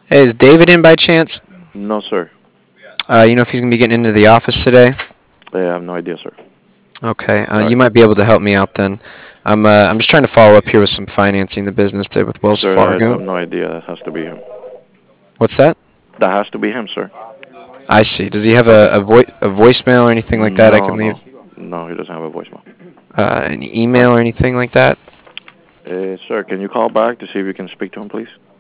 Hey, is David in by chance? No, sir. You know if he's gonna be getting into the office today? I have no idea, sir. Okay, All you right. might be able to help me out then. I'm just trying to follow up here with some financing the business did with Wells Sir, I have Fargo. no idea. That has to be him. What's that? That has to be him, sir. I see. Does he have Okay. a voicemail or anything like that I No, can no. leave? No, he doesn't have a voicemail. An All email right. or anything like that? Sir, can you call back to see if you can speak to him, please?